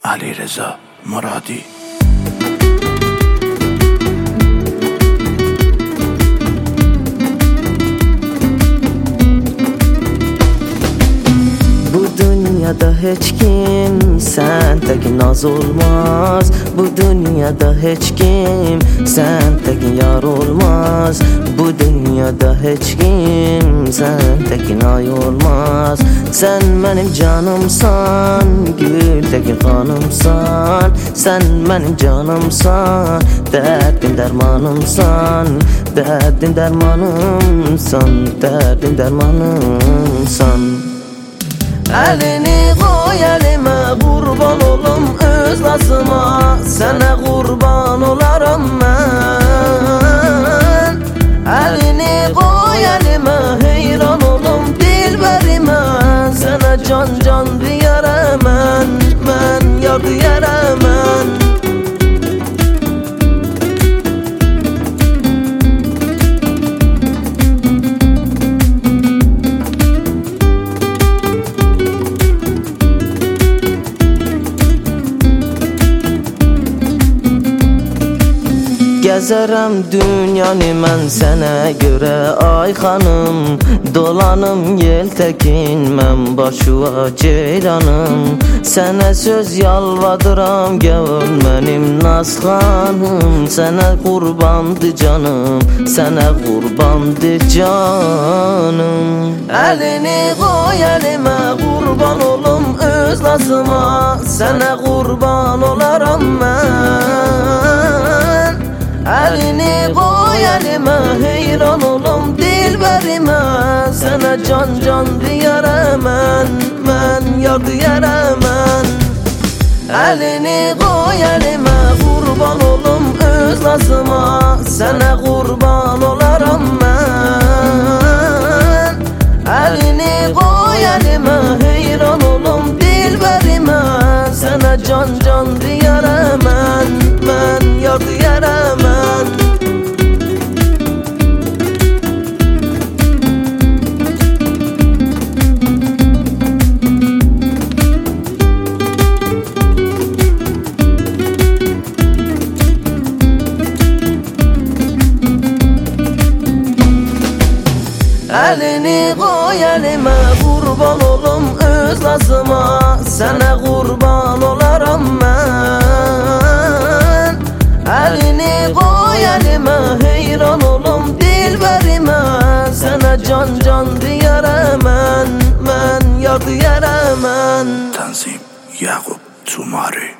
Alireza Muradi. Dünyada hiç kim sen tekin naz olmaz. Bu dünyada hiç kim sen tekin yar olmaz. Bu dünyada hiç kim sen tekin ay olmaz. Sen benim canımsan, güldeki hanımsan. Sen benim canımsan, derdim dermanımsan. Derdim dermanımsan, derdim dermanımsan. Elini koy elime, kurban olum öz nazıma. Sana kurban olarım ben. Elini koy elime, heyran olum dilberime. Sana can can diyarım ben yar diyarım ben. Gezerəm dünyanı mən sənə görə ay xanım. Dolanım yel təkin mən başua ceyranım. Sənə söz yalvadıram gavul mənim naz xanım. Sənə qurbandı canım, sənə qurbandı canım. Əlini qoy əlimə, qurban olum öz nazıma. Sənə qurban olaram mən. Elini koy elime, heyran olum dilberime. Sana can can diyarım ben yar diyarım ben. Elini koy elime, kurban olum öz nazıma. Sana kurban olarım ben. Elini koy elime, heyran olum dilberime. Sana can can diyarım ben yar diyarım ben. Elini koy elime, kurban olum öz nazıma. Sana kurban olarım ben. Elini koy elime, heyran olum dilberime. Sana can can diyarım ben yar diyarım ben. Tanzim Yakup Tumari.